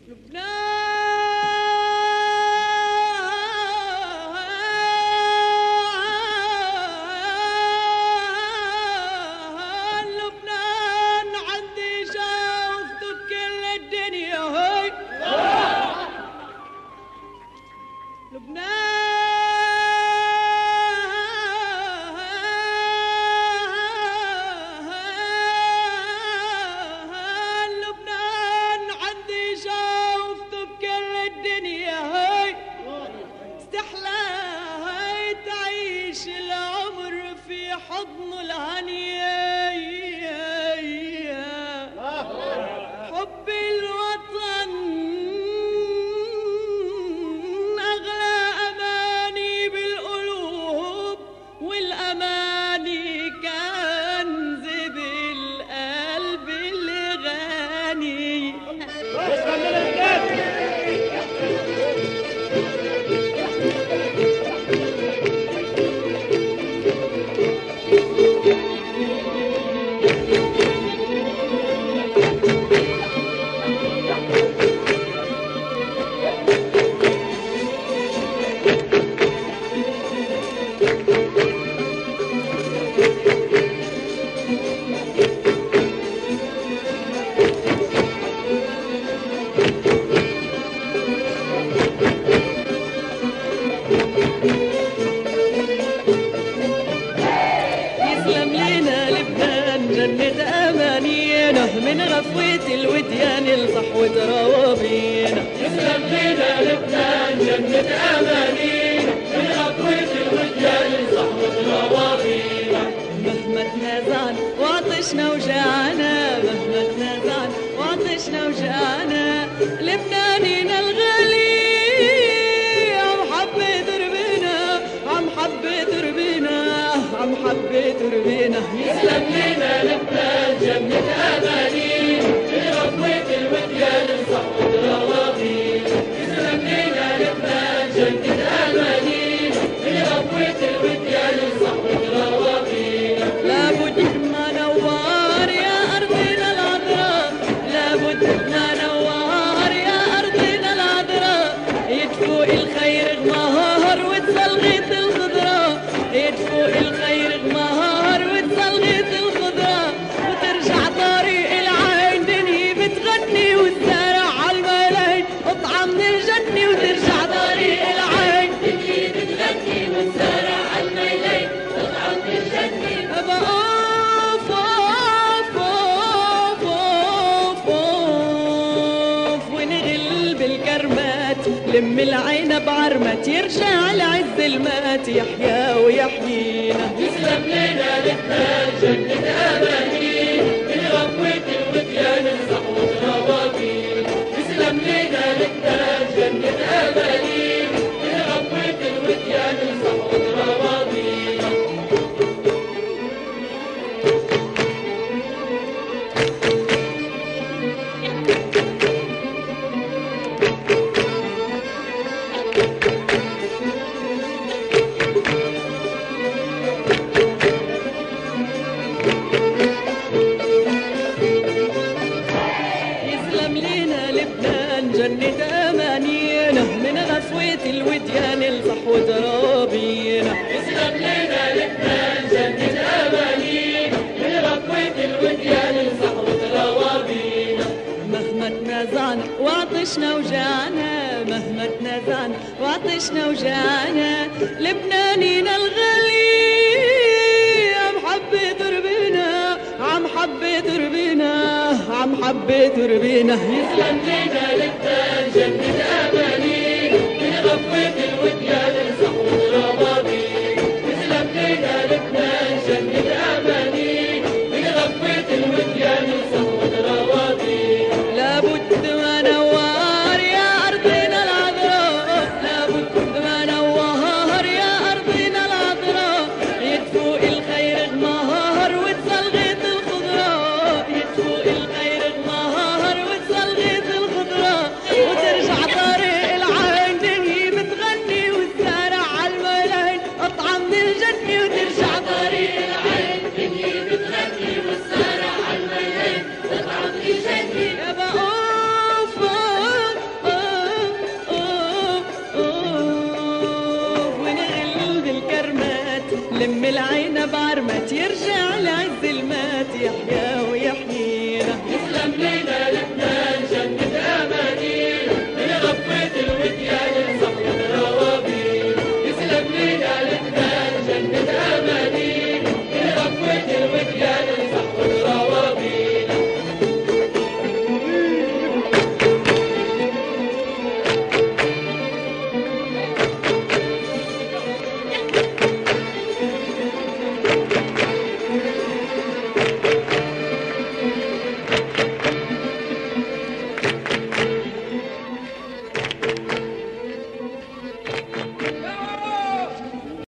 من غفوة الوديان لصحوة روابينا. يسلم لنا لبنان جنة أمانينا، من غفوة الوديان لصحوة روابينا. مهما تنازعنا وعطشنا وجعنا، مهما تنازعنا وعطشنا وجعنا، لبنانينا الغالي عم حبة دربنا، عم حبة دربنا، عم حبة دربنا. يسلم لنا لبنان جنة أمانينا، من غفوة الوديان لصحوة روابينا. يسلم لنا لبنان جنة أمانينا، من غفوة الوديان لصحوة روابينا. لابد ما نوار يا أرضنا العذراء، لابد ما نوار يا أرضنا العذراء، يدفو الخير غمار وتصلغت الخضراء، يدفو الخير غمار وتصلغت الخضراء، وترجع طريق العين دنيا بتغني والزرع عالملايين قطعة من الجنة، وترجع طريق العين دنيا بتغني والزرع عالملايين قطعة من الجنة. أوف أوف أوف أوف أوف ونغل بالكرمات، لم العنب عرمت يرجع العز المات، يحيا ويحيينا. يسلم لنا لبنان جنة أمانينا، من غفوة الوديان لصحوة روابينا. يسلم لنا لبنان جنة أمانينا، من غفوة الوديان لصحوة روابينا. يسلم لينا لبنان جنة أمانينا، من غفوة الوديان لصحوة رابينا. يسلم لنا لبنان جنة أمانينا، من غفوة الوديان لصحوة روابينا. مهما تنازعنا وعطشنا وجعنا، مهما تنازعنا وعطشنا وجعنا، لبنانينا الغالي عم حبة دربنا، عم حبة دربنا، عم حبة دربنا. يسلم لنا لبنان جنة أمانينا، من غفوة الوديان لصحوة روابينا. يسلم لنا لبنان جنة أمانينا، من غفوة الوديان لصحوة روابينا. لابد ما نوار يا أرضنا العذراء، لابد ما نوار يا أرضنا العذراء، يدفو الخير غمار وتصلغت الخضراء، يدفو الخير غمار وتصلغت الخضراء، وترجع طريق العين دنيا بتغني والزرع عالملايين قطعة من الجنة، وترجع طريق العين دنيا بتغني والزرع عالملايين قطعة من الجنة. يابا أوف يرجع لعز المات يحيا